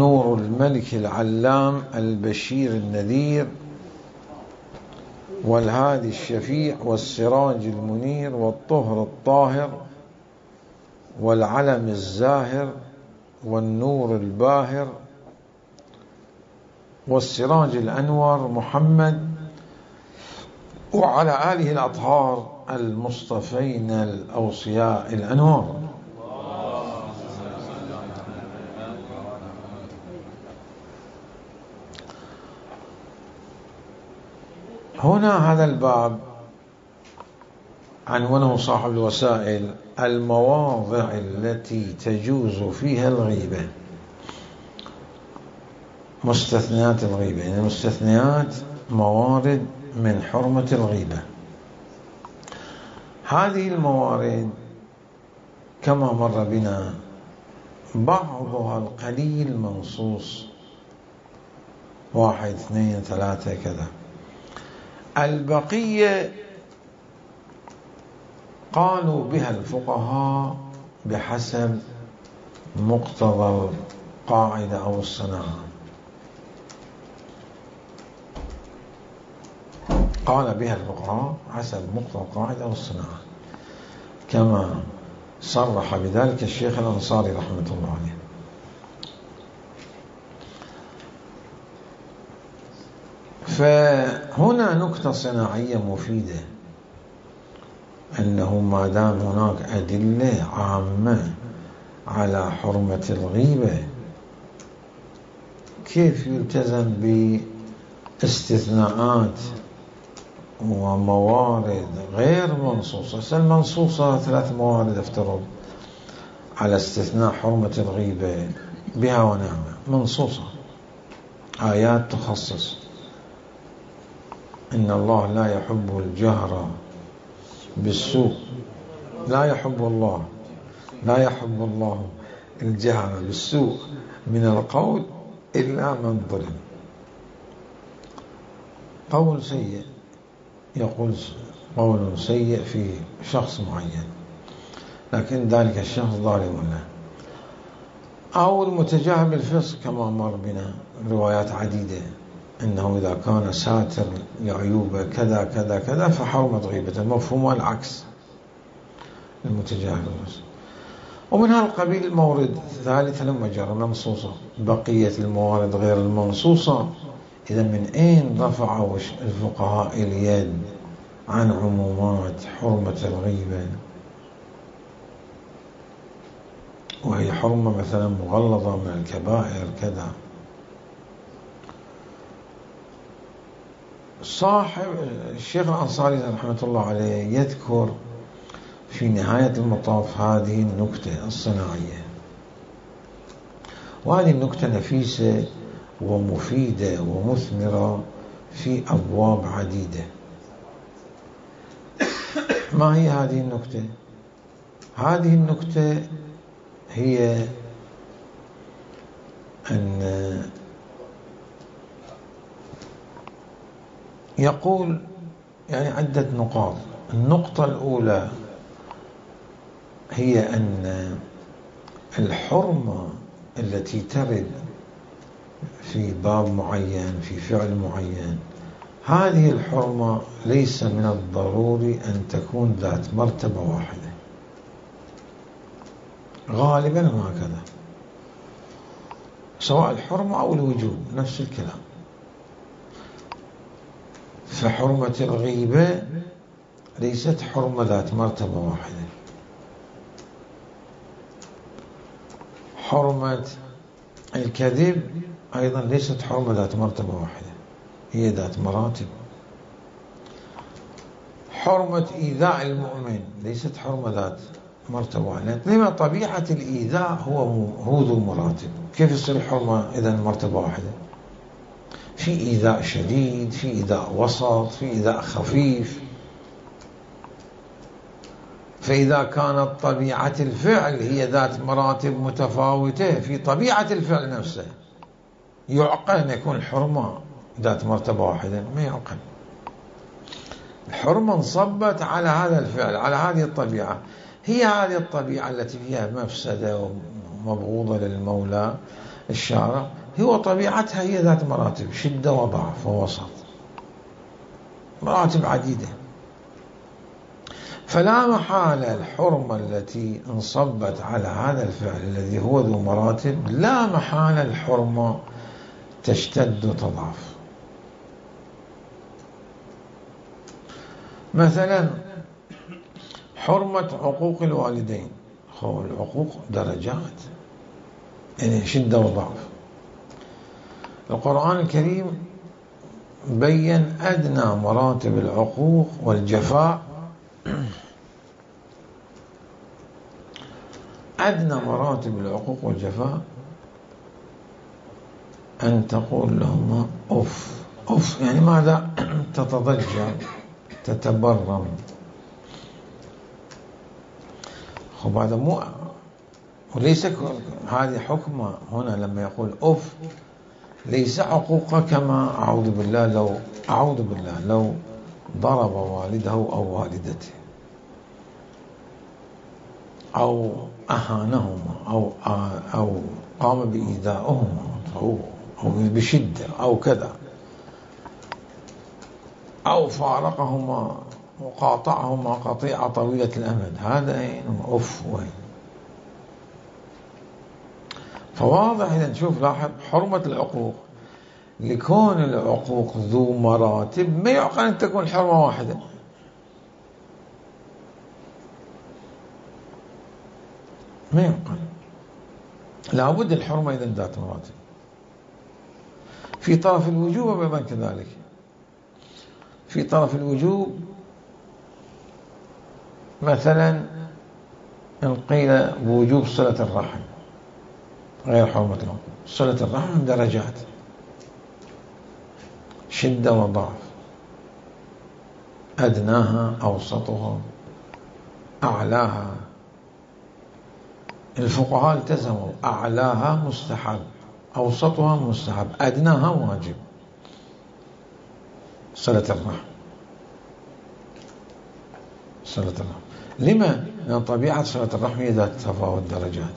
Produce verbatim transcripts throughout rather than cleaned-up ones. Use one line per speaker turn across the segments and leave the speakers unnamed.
ونور الملك العلام البشير النذير والهادي الشفيع والسراج المنير والطهر الطاهر والعلم الزاهر والنور الباهر والسراج الأنور محمد وعلى آله الأطهار المصطفين الأوصياء الأنوار. هنا هذا الباب عنوانه صاحب الوسائل المواضع التي تجوز فيها الغيبة، مستثنيات الغيبة، يعني مستثنيات موارد من حرمة الغيبة. هذه الموارد كما مر بنا بعضها القليل منصوص، واحد اثنين ثلاثة كذا. البقية قالوا بها الفقهاء بحسب مقتضى القاعدة أو الصناعة. قال بها الفقهاء حسب مقتضى القاعدة أو الصناعة، كما صرح بذلك الشيخ الأنصاري رحمة الله عليه. فهنا نكتة صناعية مفيدة، أنه ما دام هناك أدلة عامة على حرمة الغيبة، كيف يلتزم باستثناءات وموارد غير منصوصة؟ المنصوصة ثلاث موارد افترض على استثناء حرمة الغيبة بها ونعمة، منصوصة، آيات تخصص: إن الله لا يحب الجهر بالسوء، لا يحب الله لا يحب الله الجهر بالسوء من القول إلا من ظلم. قول سيء، يقول قول سيء في شخص معين لكن ذلك الشخص ظالم له، أو المتجاهل بالفسق كما مر بنا روايات عديدة، إنه إذا كان ساتر لعيوبه كذا كذا كذا فحرمت غيبته، مفهوم العكس المتجاهل بالفسق. ومن هذا القبيل المورد الثالث لما جرى منصوصة، بقية الموارد غير المنصوصة. إذا من أين رفعوا الفقهاء اليد عن عمومات حرمة الغيبة، وهي حرمة مثلا مغلظة من الكبائر كذا؟ صاحب الشيخ الأنصاري رحمة الله عليه يذكر في نهاية المطاف هذه النكتة الصناعية، وهذه النكتة نفيسة ومفيدة ومثمرة في أبواب عديدة. ما هي هذه النكتة؟ هذه النكتة هي أن يقول يعني عدة نقاط. النقطة الأولى هي أن الحرمة التي ترد في باب معين في فعل معين، هذه الحرمة ليس من الضروري أن تكون ذات مرتبة واحدة، غالبا هكذا، سواء الحرمة أو الوجوب نفس الكلام. فحرمة الغيبة ليست حرمة ذات مرتبة واحدة. حرمة الكذب أيضا ليست حرمة ذات مرتبة واحدة، هي ذات مراتب. حرمة إيذاء المؤمن ليست حرمة ذات مرتبة واحدة، لما طبيعة الإيذاء هو هو ذو مراتب. كيف يصير الحرمة إذا مرتبة واحدة؟ في إيذاء شديد، في إيذاء وسط، في إيذاء خفيف. فإذا كانت طبيعة الفعل هي ذات مراتب متفاوتة في طبيعة الفعل نفسه، يعقل أن يكون الحرمة ذات مرتبة واحدة؟ ما يعقل. الحرمة انصبت على هذا الفعل، على هذه الطبيعة. هي هذه الطبيعة التي فيها مفسدة ومبغوضة للمولى الشارع هو طبيعتها هي ذات مراتب، شدة وضعف ووسط، مراتب عديدة. فلا محالة الحرمة التي انصبت على هذا الفعل الذي هو ذو مراتب، لا محالة الحرمة تشتد وتضعف. مثلا حرمة عقوق الوالدين، هو العقوق درجات، يعني شدة وضعف. القرآن الكريم بين أدنى مراتب العقوق والجفاء. أدنى مراتب العقوق والجفاء أن تقول لهما أف. أف يعني ماذا؟ تتضجر، تتبرم. خب هذا مو، وليس هذه حكمة هنا لما يقول أف ليس عقوقة كما أعوذ بالله لو أعوذ بالله لو ضرب والده أو والدته أو أهانهما أو أو قام بإيذائهما أو أو بشدة أو كذا، أو فارقهما وقاطعهما قطيعة طويلة الأمد، هذا أين أف وين. فواضح إذا نشوف لاحظ حرمة العقوق لكون العقوق ذو مراتب، ما يعقل أن تكون حرمة واحدة. ما يعقل، لابد الحرمة إذا ذات مراتب. في طرف الوجوب أيضا كذلك. في طرف الوجوب مثلا إن قيل بوجوب صلة الرحم غير حرمة العقوق. صلة الرحم درجات، شدة وضعف، أدناها أوسطها أعلاها. الفقهاء التزموا أعلاها مستحب، أوسطها مستحب، أدناها واجب. صلة الرحم، صلة الرحم. لما؟ لأن طبيعة صلة الرحم هي ذات تفاوت درجات.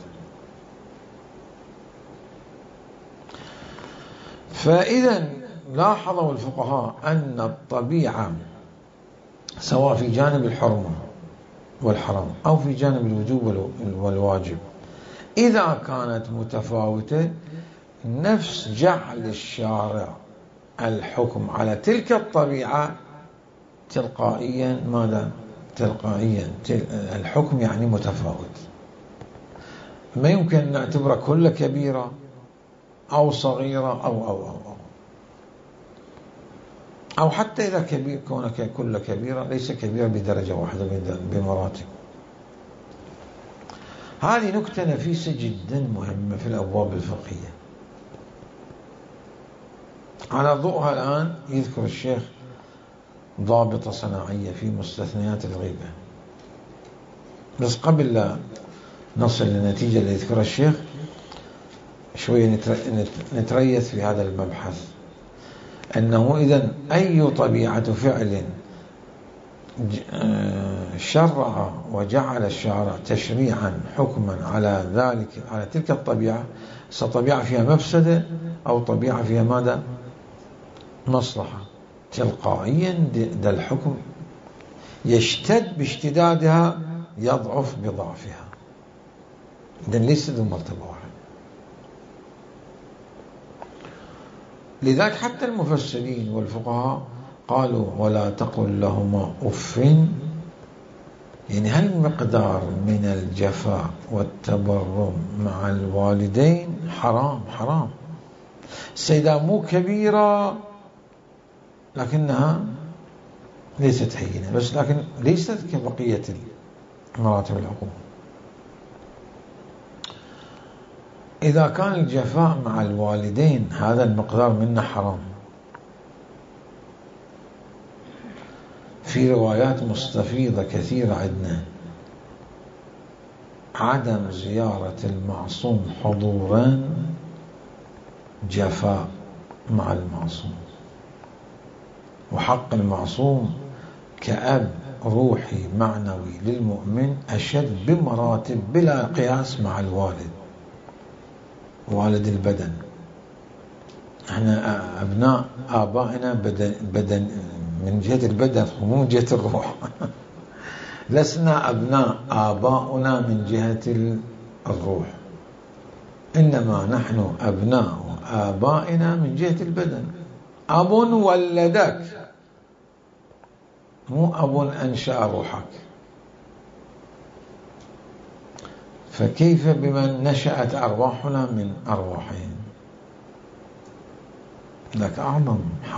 فإذا لاحظوا الفقهاء أن الطبيعة سواء في جانب الحرمة والحرام أو في جانب الوجوب والواجب إذا كانت متفاوتة، نفس جعل الشارع الحكم على تلك الطبيعة تلقائيا. ماذا؟ تلقائيا الحكم يعني متفاوت. ما يمكن أن نعتبر كل كبيرة أو صغيرة أو أو أو أو, أو حتى إذا كبير كونك كل كبيرة ليس كبيرة بدرجة واحدة بمراتب. هذه نكتة نفيسة جدا مهمة في الأبواب الفقهية. على ضوءها الآن يذكر الشيخ ضابطة صناعية في مستثنيات الغيبة. بس قبل لا نصل للنتيجة اللي يذكرها الشيخ شوية نتريث في هذا المبحث، أنه إذن أي طبيعة فعل شرع وجعل الشارع تشريعا حكما على ذلك على تلك الطبيعة، سطبيعة فيها مفسدة أو طبيعة فيها ماذا؟ مصلحة، تلقائيا ده الحكم يشتد باشتدادها يضعف بضعفها. إذن ليس ذو مرتبة واحدة. لذلك حتى المفسرين والفقهاء قالوا ولا تقل لهما أف، يعني هل مقدار من الجفاء والتبرم مع الوالدين حرام حرام. السيدة مو كبيرة لكنها ليست هينة، بس لكن ليست كبقية مراتب العقوق. إذا كان الجفاء مع الوالدين هذا المقدار منه حرام. في روايات مستفيضة كثيرة عندنا عدم زيارة المعصوم حضورا جفاء مع المعصوم، وحق المعصوم كأب روحي معنوي للمؤمن أشد بمراتب بلا قياس مع الوالد. والد البدن. احنا أبناء آبائنا بدن, بدن من جهة البدن ومو من جهة الروح. لسنا أبناء آباؤنا من جهة الروح، إنما نحن أبناء آبائنا من جهة البدن. أب ولدك، مو أب أنشأ روحك. فكيف بمن نشأت أرواحنا من أرواحهم؟ لك أعظم حق.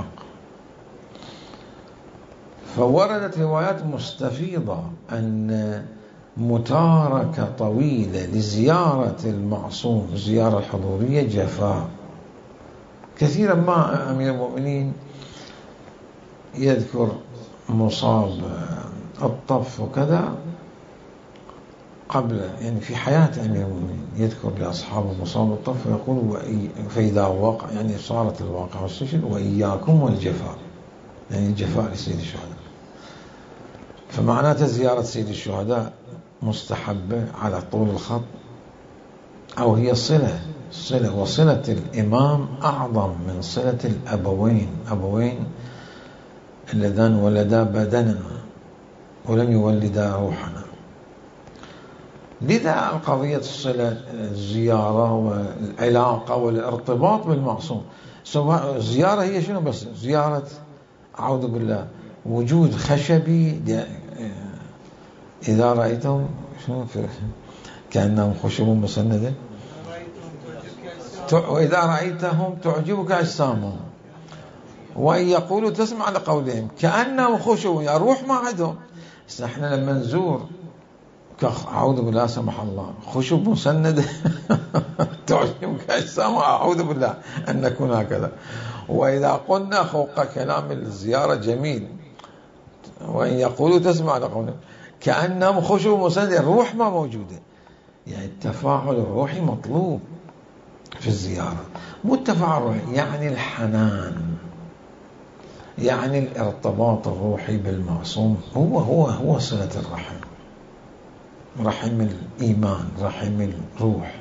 فوردت روايات مستفيضة أن متاركة طويلة لزيارة المعصوم، زيارة حضورية، جفاء. كثيرا ما أمير المؤمنين يذكر مصاب الطف وكذا قبل، يعني في حياة أمير المؤمنين يذكر لأصحاب مصاب الطف ويقول فإذا وقع، يعني صارت الواقع والسجن، وإياكم والجفاء، يعني الجفاء لسيد الشهداء. فمعناته زيارة سيد الشهداء مستحبة على طول الخط، أو هي صلة صلة وصلة الإمام أعظم من صلة الأبوين، أبوين اللذان ولدا بدننا ولم يولدا روحنا. لذا القضية الصلة، الزيارة والعلاقة والارتباط بالمعصوم. سواء زيارة هي شنو؟ بس زيارة أعوذ بالله وجود خشبي، إذا رأيتهم شنو كأنهم خشب مسندة، وإذا رأيتهم تعجبك أجسامهم، وإن يقولوا تسمع لقولهم كأنهم خشب، يا روح ما عندهم. احنا لما نزور أعوذ بالله سمح الله خشب مسندة تعجبك أجسامهم، أعوذ بالله أن نكون هكذا. وإذا قلنا فوق كلام الزيارة جميل، وإن يقولوا تسمع لقولهم كأنهم خشب مسندة، الروح ما موجودة. يعني التفاعل الروحي مطلوب في الزيارة، مو التفاعل الروحي يعني الحنان، يعني الارتباط الروحي بالمعصوم. هو هو هو صلة الرحم، رحم الإيمان، رحم الروح.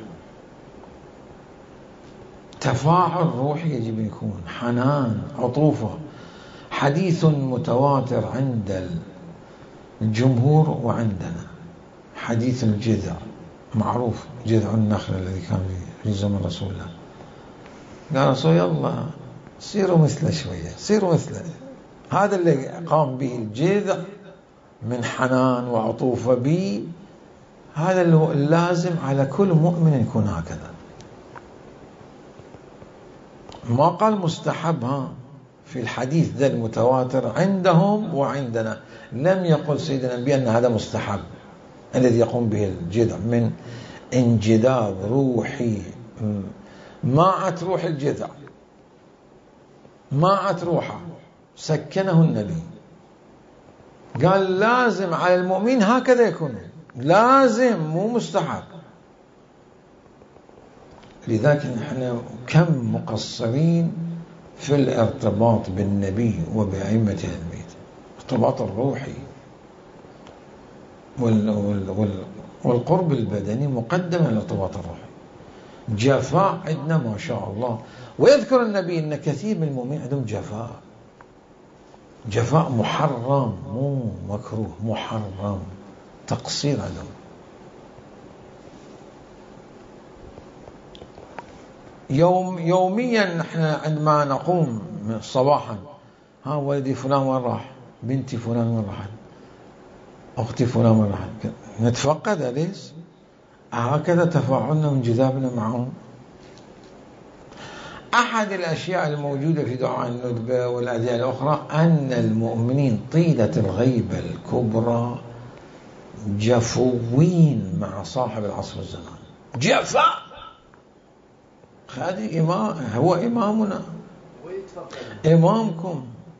تفاعل روحي يجب أن يكون حنان، عطوفة. حديث متواتر عند الجمهور وعندنا حديث الجذع، معروف جذع النخل الذي كان في زمن رسول الله. قال رسول الله سيروا مثله شوية، سيروا مثله. هذا اللي قام به الجذع من حنان وعطوفة به، هذا اللي هو اللازم على كل مؤمن يكون هكذا. ما قال مستحب، ها في الحديث ذا المتواتر عندهم وعندنا لم يقل سيدنا النبي أن هذا مستحب الذي يقوم به الجذع من انجذاب روحي. ماعت روح الجذع، ماعت روحه، سكنه النبي. قال لازم على المؤمن هكذا يكون، لازم مو مستحب. لذلك نحن كم مقصرين في الارتباط بالنبي وبأئمة البيت، الارتباط الروحي وال وال وال والقرب البدني مقدم على الارتباط الروحي. جفاء عندنا ما شاء الله. ويذكر النبي أن كثير من المؤمنين عندهم جفاء، جفاء محرم مو مكروه، محرم، تقصير عندهم. يوم يوميا نحن عندما نقوم صباحا، ها ولدي فلان وين راح، بنتي فلان وين راحت، أختي فلان وين راحت، نتفقد ليش؟ هكذا تفاعلنا وانجذابنا معهم. أحد الأشياء الموجودة في دعاء الندبة والأدعية الأخرى أن المؤمنين طيلة الغيبة الكبرى جفوين مع صاحب العصر والزمان. جفاء، هذه إمام، هو إمامنا، إمامكم،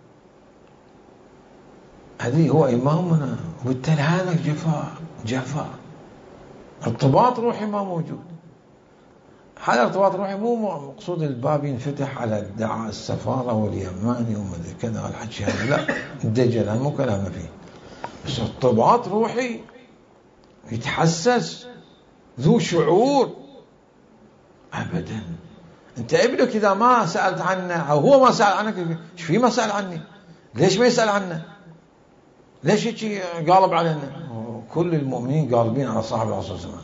هذه هو إمامنا، وبالتالي هذا جفاء، جفاء، ارتباط روحي ما موجود. هذا ارتباط روحي مو مقصود الباب ينفتح على ادعاء السفارة واليماني ومدري كذا الحكي هذا، لا، الدجل مو كلامنا فيه، بس ارتباط روحي يتحسس، ذو شعور. أبدا. أنت ابنك إذا ما سألت عنه أو هو ما سأل عنك، إيش في ما سأل عني؟ ليش ما يسأل عنه؟ ليش هيك قالب علينا؟ كل المؤمنين قالبين على صاحب العصر والزمان.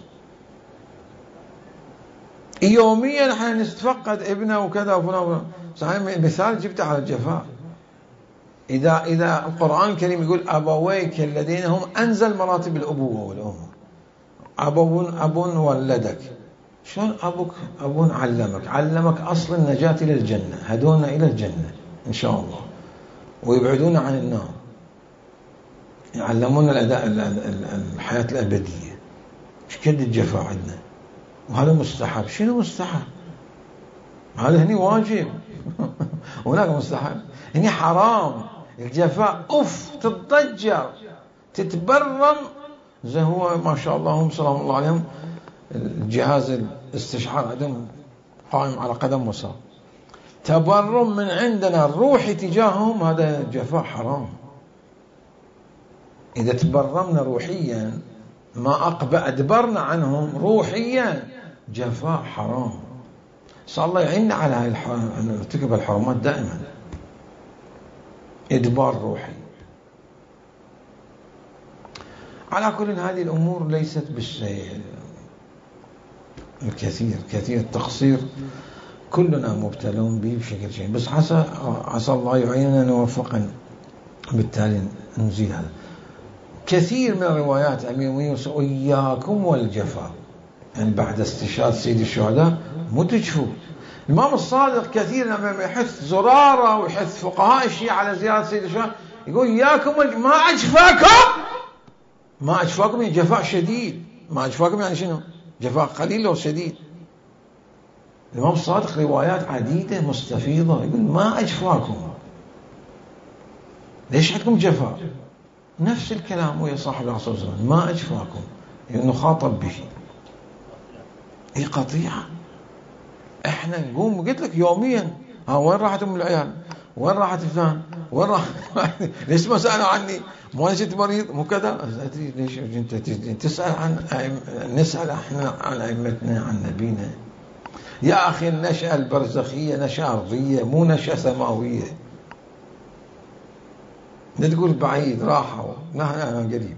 يوميا احنا نتفقد ابنه وكذا وفلان. صحيح مثال جبته على الجفاء. إذا إذا القرآن الكريم يقول أبويك الذين هم أنزل مراتب الأبوة والأمة. أبون أبون ولدك. شلون أبوك أبون علمك علمك أصل النجاة إلى الجنة، هدونا إلى الجنة إن شاء الله ويبعدون عن النار، يعلمونا الأداء الحياة الأبدية. إيش قد الجفاء عندنا؟ وهذا مستحب. شنو مستحب؟ هذا هني واجب هناك مستحب. هني حرام. الجفاء أف تتضجر تتبرم، زي هو ما شاء الله هم سلام الله عليهم الجهاز الاستشعار عندهم قائم على قدم وساق. تبرم من عندنا الروحي تجاههم، هذا جفاء حرام. إذا تبرمنا روحيا ما أقبل أدبرنا عنهم روحيا، جفاء حرام. صلى الله يعيننا على هاي الحرام، أن نرتكب الحرامات دائما. إدبار روحي. على كل هذه الأمور ليست بالشيء الكثير كثير التقصير، كلنا مبتلون به بشكل شيء، بس عسى عسى الله يعيننا نوفقا بالتالي نزيل هذا. كثير من الروايات أمير المؤمنين وإياكم والجفاء، يعني بعد استشهاد سيد الشهداء مو تجفوا. الإمام الصادق كثير لما يحث زرارة ويحث فقهاء الشيعة على زيارة سيد الشهداء يقول إياكم ما أجفاكم. ما أجفاكم يعني جفاء شديد. ما أجفاكم يعني شنو؟ جفاء قليل أو شديد. الإمام الصادق روايات عديدة مستفيضة يقول ما أجفاكم. ليش عندكم جفاء؟ نفس الكلام ويا صاحب العصر والزمان، ما أجفاكم يعني نخاطب به. هي قطيعة. احنا نقوم قلت لك يوميا، ها وين راحت ام العيال؟ وين راحت فلان؟ وين راح؟ ليش ما سألوا عني؟ مو انا كنت مريض؟ مو كذا؟ ادري ليش انت تسأل عن نسأل احنا عن ائمتنا عن نبينا. يا اخي النشأة البرزخية نشأة أرضية مو نشأة سماوية. لا تقول بعيد راحوا، نحن قريب.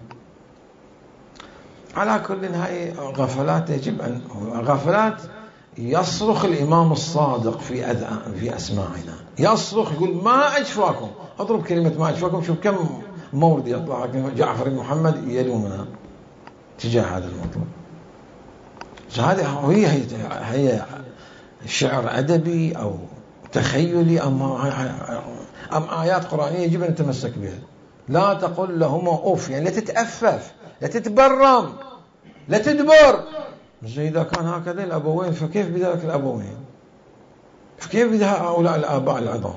على كل هاي غفلات يجب أن غفلات يصرخ الإمام الصادق في أذ... في أسماعنا، يصرخ يقول ما أجفاكم. أضرب كلمة ما أجفاكم، شوف كم مورد يطلع جعفر بن محمد يلومنا تجاه هذا المطلب. هذه هي هي شعر أدبي أو تخيلي أم أم آيات قرآنية يجب أن نتمسك بها. لا تقل لهما أوف، يعني لا تتأفف، لا تتبرم، لا تدبر. زي إذا كان هكذا الأبوين فكيف بذلك الأبوين؟ فكيف بذلك هؤلاء الآباء العظام؟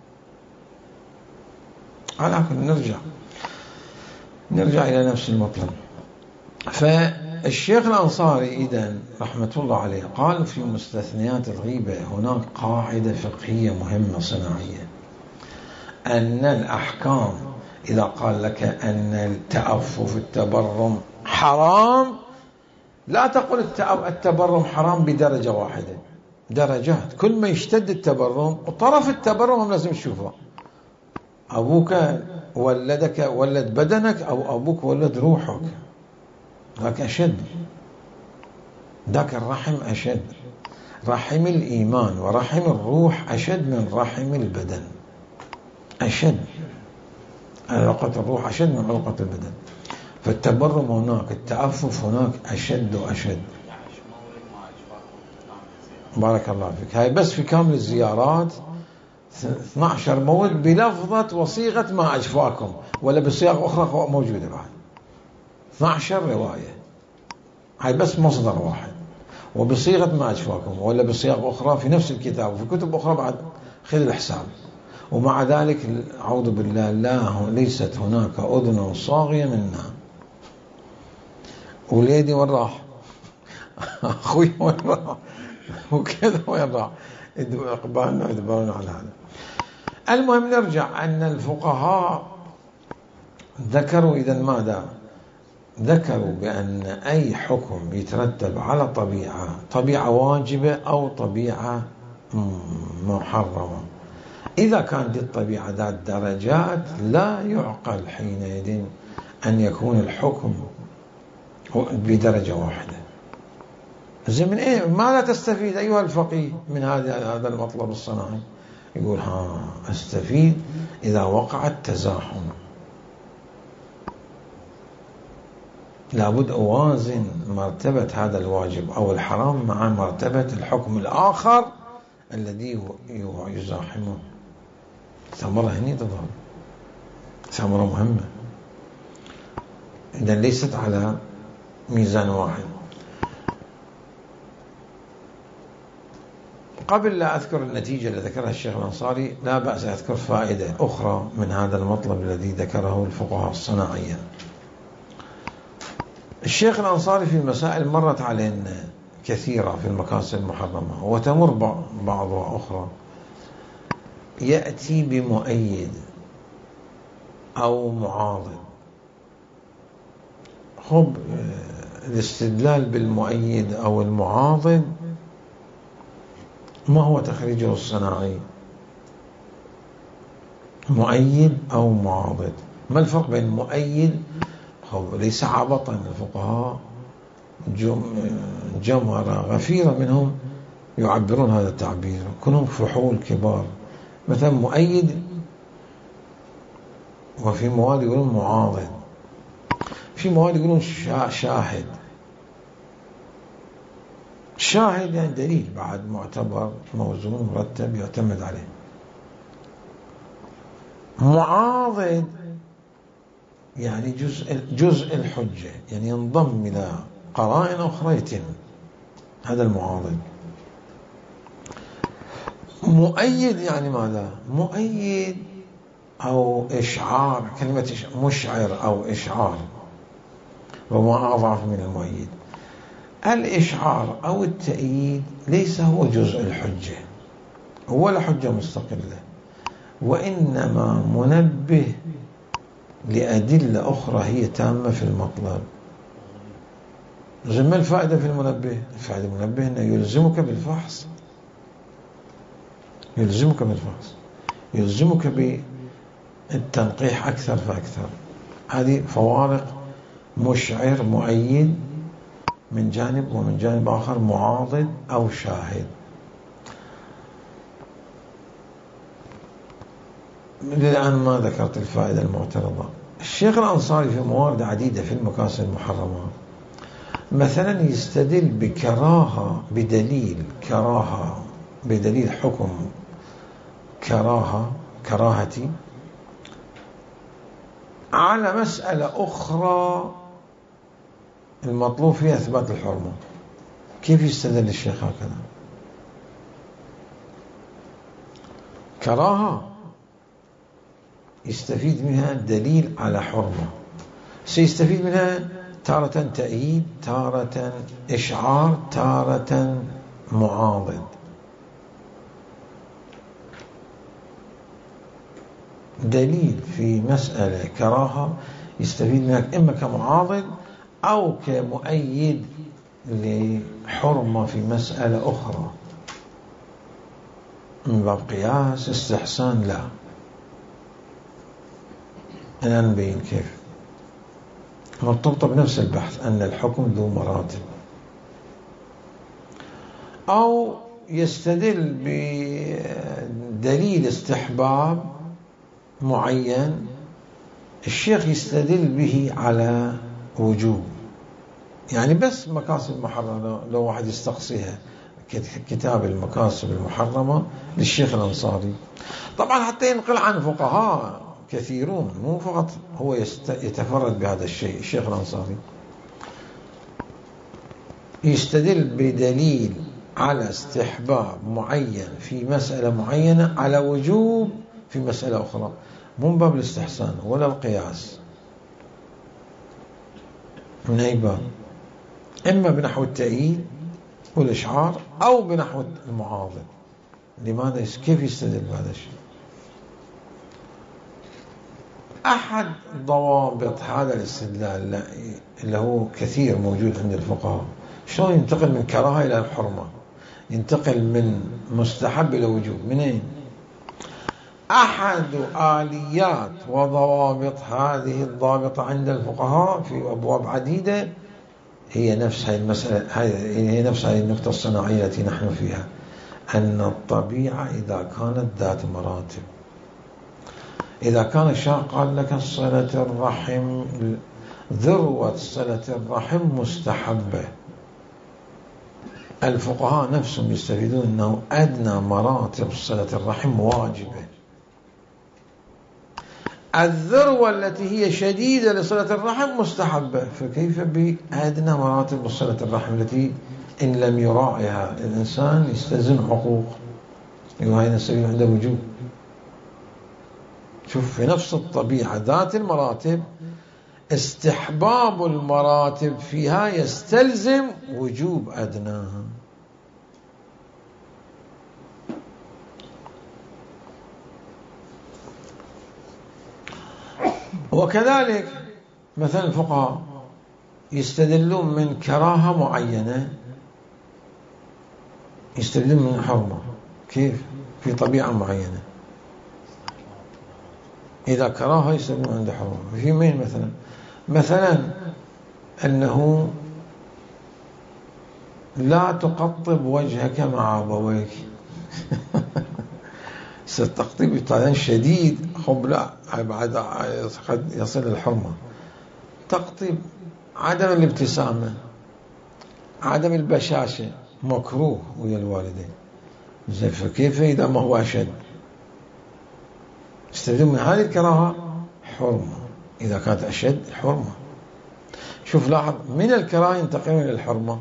على كل نرجع نرجع إلى نفس المطلب. فالشيخ الأنصاري إذن رحمة الله عليه قال في مستثنيات الغيبة هناك قاعدة فقهية مهمة صناعية، أن الأحكام إذا قال لك أن التأفف التبرم حرام، لا تقل التبرم حرام بدرجة واحدة، درجات. كل ما يشتد التبرم وطرف التبرم هم لازم تشوفه. أبوك ولدك ولد بدنك أو أبوك ولد روحك، ذاك أشد، ذاك الرحم أشد. رحم الإيمان ورحم الروح أشد من رحم البدن، أشد. علاقة الروح أشد من علاقة البدن. فالتبرم هناك، التعفف هناك أشد وأشد. بارك الله فيك. هاي بس في كامل الزيارات اثني عشر مورد بلفظة وصيغة ما أجفاكم، ولا بصيغ أخرى موجودة بعد اثني عشر رواية. هاي بس مصدر واحد، وبصيغة ما أجفاكم، ولا بصيغ أخرى في نفس الكتاب وفي كتب أخرى بعد. خذ الحساب. ومع ذلك أعوذ بالله لا ليست هناك أذن صاغية منا. وليدي وين راح؟ أخوي وين راح؟ وكذا وين راح؟ إقبالنا إدبارنا على هذا. المهم نرجع أن الفقهاء ذكروا إذا ماذا؟ ذكروا بأن أي حكم يترتب على طبيعة، طبيعة واجبة أو طبيعة محرمة، إذا كانت الطبيعة ذات درجات لا يعقل حينئذ أن يكون الحكم بدرجة واحدة. زين، من إيه؟ ماذا تستفيد أيها الفقيه من هذا هذا المطلب الصناعي؟ يقول ها أستفيد إذا وقع التزاحم لابد أوازن مرتبة هذا الواجب أو الحرام مع مرتبة الحكم الآخر الذي يزاحمه. ثمرة هني تظهر، ثمرة مهمة إذن ليست على ميزان واحد. قبل لا أذكر النتيجة التي ذكرها الشيخ الأنصاري، لا بأس أذكر فائدة أخرى من هذا المطلب الذي ذكره الفقهاء الصناعيين. الشيخ الأنصاري في مسائل مرت علينا كثيرة في المكاسب المحرمة وتمر بعضها أخرى، يأتي بمؤيد أو معارض. خب الاستدلال بالمؤيد أو المعارض ما هو تخريجه الصناعي؟ مؤيد أو معارض، ما الفرق بين مؤيد؟ ليس عبطا، الفقهاء جمهرة غفيرة منهم يعبرون هذا التعبير، كلهم فحول كبار. مثلا مؤيد، وفي مواد يقولون معارض، في مواد يقولون شاهد. شاهد يعني دليل بعد معتبر موزون مرتب يعتمد عليه. معارض يعني جزء جزء الحجة، يعني ينضم إلى قرائن أخرى يتم، هذا المعارض. مؤيد يعني ماذا؟ مؤيد أو إشعار، كلمة مشعر أو إشعار وما أضعف من المؤيد. الإشعار أو التأييد ليس هو جزء الحجة ولا حجة مستقلة، وإنما منبه لأدلة أخرى هي تامة في المطلب. ما الفائدة في المنبه؟ الفائدة المنبه أنه يلزمك بالفحص، يلزمك بالفحص، يلزمك بالتنقيح أكثر فأكثر. هذه فوارق مشعر مؤيد من جانب، ومن جانب آخر معاضد أو شاهد. الآن ما ذكرت الفائدة المعترضة. الشيخ الأنصاري في موارد عديدة في المكاسب المحرمة مثلا يستدل بكراهة، بدليل كراهة، بدليل حكم كراهة كراهتي على مسألة أخرى المطلوب فيها إثبات الحرمة. كيف يستدل الشيخ هكذا؟ كراهة يستفيد منها دليل على حرمة، سيستفيد منها تارة تأييد، تارة إشعار، تارة معاضد. دليل في مسألة كراهة يستفيد منها إما كمعاضد أو كمؤيد لحرمة في مسألة أخرى من باب قياس استحسان. لا، أنا نبين كيف مرتبطة بنفس البحث أن الحكم ذو مراتب. أو يستدل بدليل استحباب معين، الشيخ يستدل به على وجوب. يعني بس مكاسب محرمة لو واحد يستقصيها، كتاب المكاسب المحرمة للشيخ الأنصاري، طبعا حتى ينقل عن فقهاء كثيرون، مو فقط هو يتفرد بهذا الشيء. الشيخ الأنصاري يستدل بدليل على استحباب معين في مسألة معينة على وجوب في مسألة أخرى، مو من باب الاستحسان ولا القياس. من أي باب؟ إما بنحو التأييد والإشعار أو بنحو المعاضد. لماذا؟ كيف يستدل بهذا الشيء؟ أحد ضوابط هذا الاستدلال اللي هو كثير موجود عند الفقهاء، شلون ينتقل من كراهة إلى الحرمة، ينتقل من مستحب إلى وجوب، منين؟ أحد آليات وضوابط هذه الضابطة عند الفقهاء في أبواب عديدة هي نفس هذه المسألة، هي نفس هذه النقطة الصناعية التي نحن فيها، أن الطبيعة إذا كانت ذات مراتب، إذا كان الشرع قال لك صلة الرحم ذروة صلة الرحم مستحبة، الفقهاء نفسهم يستفيدون أنه أدنى مراتب صلة الرحم واجبة. الذروة التي هي شديدة لصلة الرحم مستحبة، فكيف بأدنى مراتب صلة الرحم التي إن لم يراعيها الإنسان يستلزم حقوق، وهي نستفيد عنده وجوب. شوف، في نفس الطبيعة ذات المراتب استحباب المراتب فيها يستلزم وجوب أدناها. وكذلك مثلا الفقهاء يستدلون من كراهة معينة يستدلون من حرمة، كيف؟ في طبيعة معينة إذا كراهة يستدلون عند حرمة. في مين مثلا؟ مثلا أنه لا تقطب وجهك مع أبويك التقطيب طبعا شديد، خب لا بعد قد يصل الحرمة. تقطيب عدم الابتسامة، عدم البشاشة مكروه ويا الوالدين، زين، فكيف إذا ما هو أشد؟ استخدم من هذه الكراهة حرمة، إذا كانت أشد حرمة. شوف لاحظ، من الكراهة ينتقلون إلى الحرمة.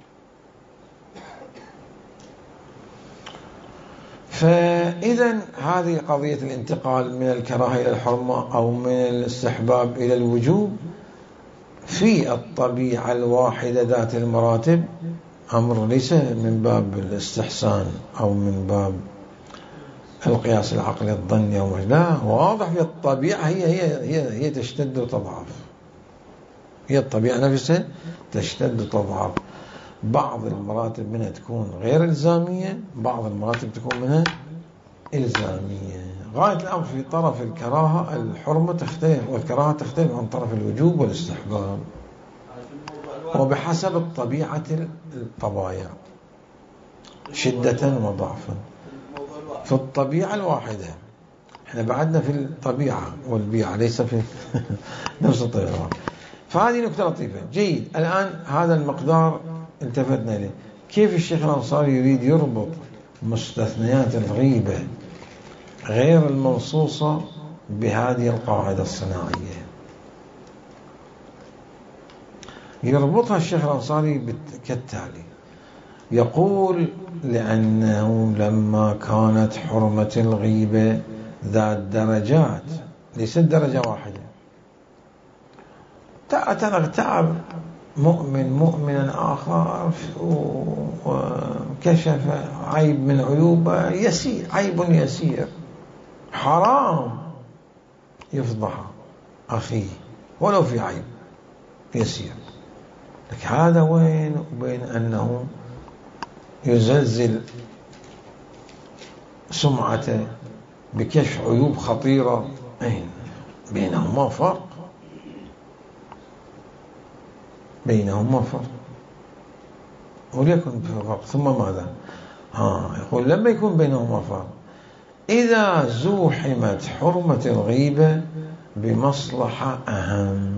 فإذا هذه قضية الانتقال من الكراهة إلى الحرمة أو من الاستحباب إلى الوجوب في الطبيعة الواحدة ذات المراتب أمر ليس من باب الاستحسان أو من باب القياس العقلي الظني أو لا، واضح في الطبيعة هي هي هي هي تشتد وتضعف، هي الطبيعة نفسها تشتد وتضعف. بعض المراتب منها تكون غير إلزامية، بعض المراتب تكون منها إلزامية. غاية الأمر في طرف الكراهة الحرمة تختلف، والكراهة تختلف عن طرف الوجوب والاستحباب، وبحسب الطبيعة الطبايع شدة وضعفا. في الطبيعة الواحدة، احنا بعدنا في الطبيعة والبيعة، ليس في نفس الطبيعة. فهذه نكتة لطيفة. جيد، الآن هذا المقدار التفتنا إليه. كيف الشيخ الأنصاري يريد يربط مستثنيات الغيبة غير المنصوصة بهذه القاعدة الصناعية؟ يربطها الشيخ الأنصاري كالتالي: يقول لأنه لما كانت حرمة الغيبة ذات درجات، ليست درجة واحدة، تغتاب مؤمن مؤمنا آخر وكشف عيب من عيوبه يسير، عيب يسير، حرام يفضح أخيه ولو في عيب يسير. لك هذا وين وبين أنه يزلزل سمعته بكشف عيوب خطيرة؟ أين بينهما فرق؟ بينهما فرق، وليكن فرق. ثم ماذا؟ ها يقول لما يكون بينهما فرق، إذا زوحمت حرمة الغيبة بمصلحة أهم،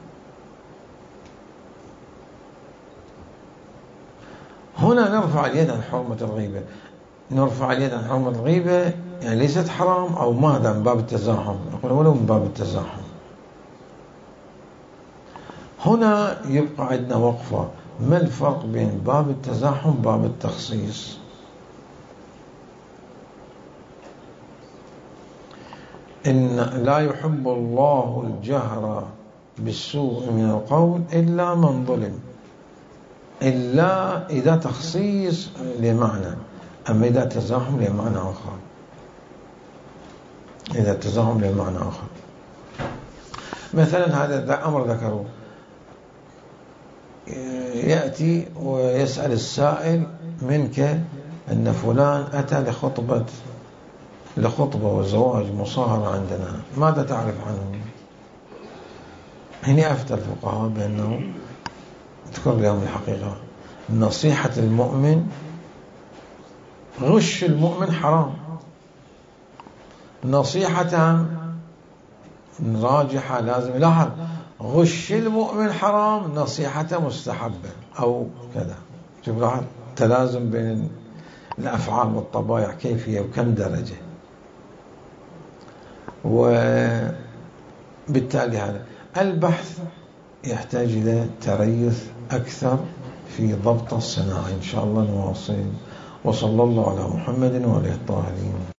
هنا نرفع اليد عن حرمة الغيبة. نرفع اليد عن حرمة الغيبة يعني ليست حرام أو ماذا من باب التزاحم، نقول ولو من باب التزاحم. هنا يبقى عندنا وقفة، ما الفرق بين باب التزاحم وباب التخصيص؟ إن لا يحب الله الجهر بالسوء من القول إلا من ظلم، إلا إذا تخصيص لمعنى، أما إذا تزاحم لمعنى آخر، إذا تزاحم لمعنى آخر. مثلا هذا أمر ذكروه، يأتي ويسأل السائل منك أن فلان أتى لخطبة لخطبة وزواج مصاهرة عندنا، ماذا تعرف عنه؟ هنا أفتى الفقهاء بأنه تذكر لهم الحقيقة، نصيحة المؤمن، غش المؤمن حرام، نصيحة راجحة لازم. لاحظ، غش المؤمن حرام، نصيحة مستحبة أو كذا. شوف لاحظ تلازم بين الأفعال والطبائع كيف هي وكم درجة. وبالتالي هذا البحث يحتاج إلى تريث أكثر في ضبط الصناعة. إن شاء الله نواصل، وصلى الله على محمد وعلى الطاهرين.